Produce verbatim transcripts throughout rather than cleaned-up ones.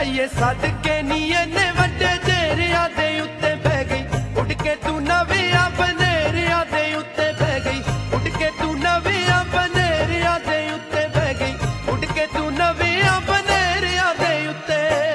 ਜਾਈਏ ਸਦਕੇ ਨੀ ਇਹਨੇ ਵੱਡੇ ਜੇਰਿਆਂ ਦੇ ਉੱਤੇ ਬਹਿ ਗਈ ਉੱਡ ਕੇ ਤੂੰ ਨਵਿਆਂ ਬਨੇਰਿਆਂ ਦੇ ਉੱਤੇ ਬਹਿ ਗਈ ਉੱਡ ਕੇ ਤੂੰ ਨਵਿਆਂ ਬਨੇਰਿਆਂ ਦੇ ਉੱਤੇ ਬਹਿ ਗਈ ਉੱਡ ਕੇ ਤੂੰ ਨਵਿਆਂ ਬਨੇਰਿਆਂ ਦੇ ਉੱਤੇ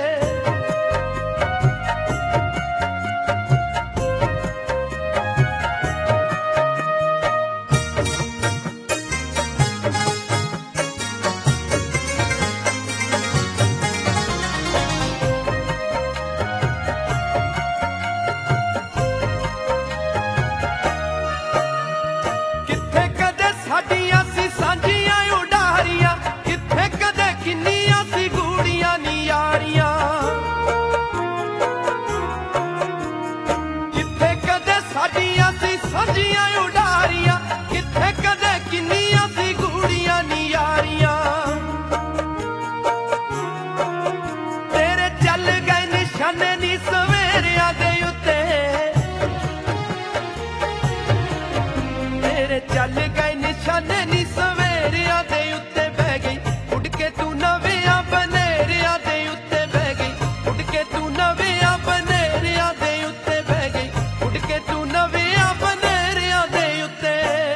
ਸਾਡੀਆਂ ਸੀ ਸਾਂਝੀਆਂ ਉਡਾਰੀਆਂ ਕਿੱਥੇ ਕਦੇ ਕਿੰਨੀਆਂ ਸੀ ਗੂੜੀਆਂ ਨੀ ਯਾਰੀਆਂ ਕਿੱਥੇ ਕਦੇ ਸਾਡੀਆਂ ਸੀ ਸਾਂਝੀਆਂ ਉਡਾਰੀਆਂ ਕਿੱਥੇ ਕਦੇ ਕਿੰਨੀਆਂ ਸੀ ਗੂੜੀਆਂ ਨੀ ਯਾਰੀਆਂ ਤੇਰੇ ਚੱਲ ਗਏ ਨਿਸ਼ਾਨੇ ਨੀ ਸਵੇਰਿਆਂ ਦੇ ਉੱਤੇ ਤੇਰੇ ਚੱਲ ਗਏ ਨਿਸ਼ਾਨੇ ਨੀ ਸਵੇਰਿਆਂ ਦੇ ਉੱਤੇ ਬਹਿ ਗਈ ਉੱਡ ਕੇ ਤੂੰ ਨਵਿਆਂ ਬਨੇਰਿਆਂ ਦੇ ਉੱਤੇ ਬਹਿ ਗਈ ਉੱਡ ਕੇ ਤੂੰ ਨਵਿਆਂ ਬਨੇਰਿਆਂ ਦੇ ਉੱਤੇ ਬਹਿ ਗਈ ਉੱਡ ਕੇ ਤੂੰ ਨਵਿਆਂ ਬਨੇਰਿਆਂ ਦੇ ਉੱਤੇ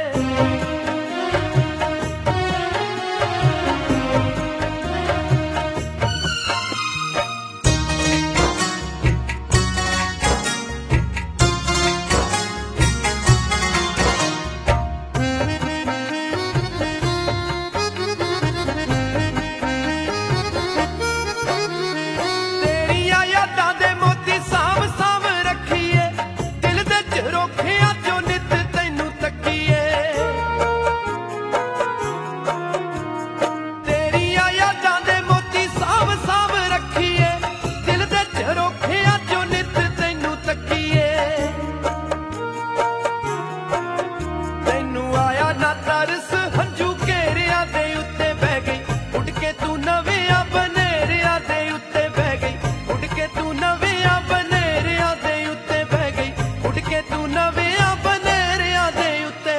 ਤਰਸ ਹੰਝੂ ਘੇਰਿਆਂ ਦੇ ਉੱਤੇ ਬਹਿ ਗਈ ਉੱਡ ਕੇ ਤੂੰ ਨਵਿਆਂ ਬਨੇਰਿਆਂ ਦੇ ਉੱਤੇ ਬਹਿ ਗਈ ਉੱਡ ਕੇ ਤੂੰ ਨਵਿਆਂ ਬਨੇਰਿਆਂ ਦੇ ਉੱਤੇ ਬਹਿ ਗਈ ਉੱਡ ਕੇ ਤੂੰ ਨਵਿਆਂ ਬਨੇਰਿਆਂ ਦੇ ਉੱਤੇ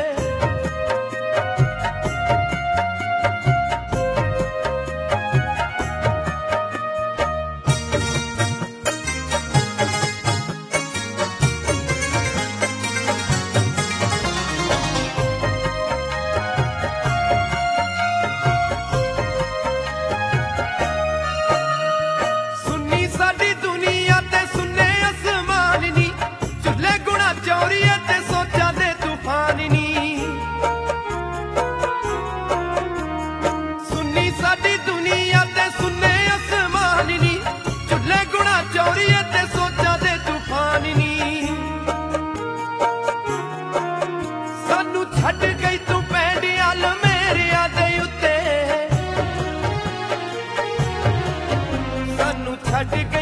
ਸਾਡੀ ਦੁਨੀਆ ਤੇ ਸੁੰਨੇ ਅਸਮਾਨ ਨੀ ਚੁੱਲੇ ਗੁਣਾ ਚੌਰੀਏ ਤੇ ਸੋਚਾਂ ਦੇ ਤੂਫਾਨ ਨੀ ਸੁੰਨੀ ਸਾਡੀ ਦੁਨੀਆ ਤੇ ਸੁੰਨੇ ਅਸਮਾਨ ਨੀ ਚੁੱਲੇ ਗੁਣਾ ਚੌਰੀਏ ਤੇ ਸੋਚਾਂ ਦੇ ਤੂਫਾਨ ਨੀ ਸਾਨੂੰ ਛੱਡ ਗਈ ਤੂੰ ਪੈਂਡਿਆਂ ਲਮੇਰਿਆਂ ਦੇ ਉੱਤੇ ਸਾਨੂੰ ਛੱਡ ਗਈ